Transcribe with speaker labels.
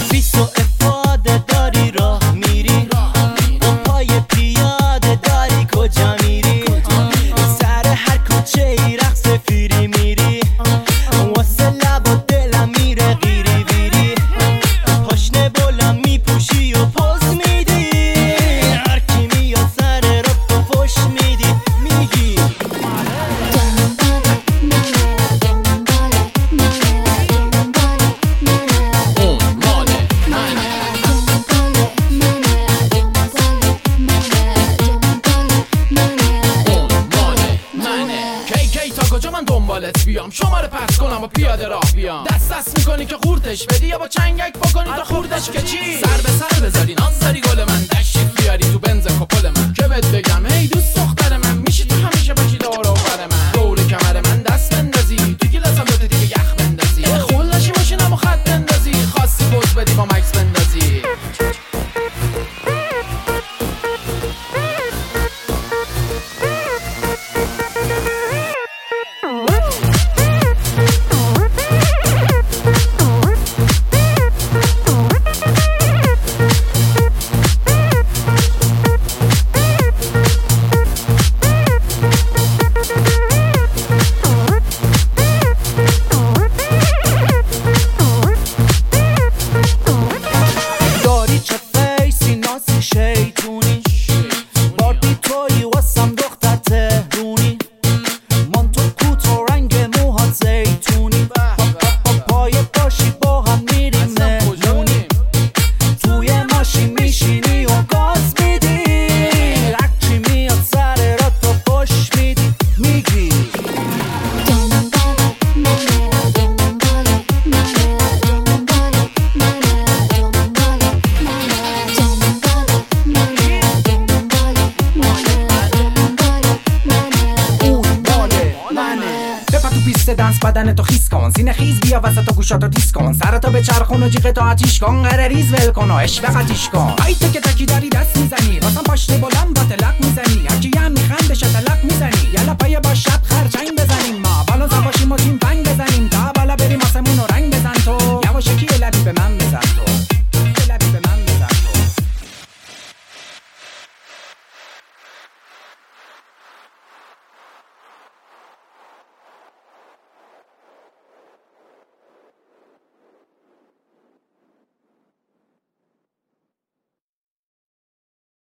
Speaker 1: بیست و افاده داری راه میری، با پای پیاده داری کجا میری، سر هر کوچه ای رقص فیری میری، واسه لب و دلم میره غیری ویری، پاشنه بلند میپوشی و پوز میدی، هر کی میاد سر رو تو فش میدی میگی
Speaker 2: کجا من دنبالت بیام، شماره پس کنم و پیاده راه بیام، دست میکنی که قورتش بدی یا با چنگک بکنی تا خوردش که چی، سر به سر بذاری ناز داری گل من، دشت بیاری تو بنز کپل من، که بهت بگم هی دوست دختر من، میشی تو همیشه باشی دور و بر من، دور کمر من دست بندازی تو گلاسم دوت دیگه یخ بندازی، خلشی ماشینم و خط بندازی، خواستی پوز بدی با مکس بندازی.
Speaker 1: شیطونی باربی توی واسم دختر تهرونی، من تو کوتاه رنگ موهات زیتونی، پای باشی با هم میریم مهمونی، توی ماشین میشینی و گاز میدی، هرچی میاد سر را تو خوش میدی میگی
Speaker 3: پیست دنس بدن تو خیس کن، سینه خیز بیا وسط و گوشاتو تیز کن، سرتو به چرخون و جیغتو آتیش کن، قره ریز ول کن و عشق قطیش کن، ای تو که تکی داری دست میزنی، واسم پاشنه بلند با تلق میزنی، هرکی هم میخنده شتلق میزنی، یلا پای با شب خرچنگ بزنیم، ما بالانس باشیم و تیم فنگ